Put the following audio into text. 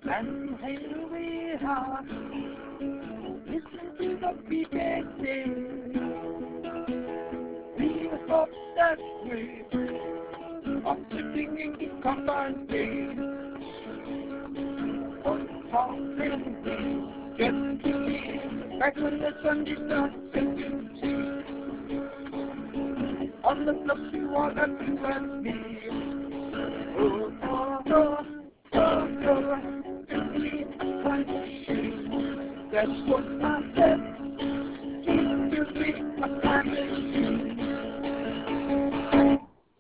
And here we are, listen to the BBC. We thought that we are sitting in the company of talking we get to be back when the sun did not sinking tea. On the fluffy wall and you and me. Oh, oh, oh, oh, oh, 15 countries. That's what I said.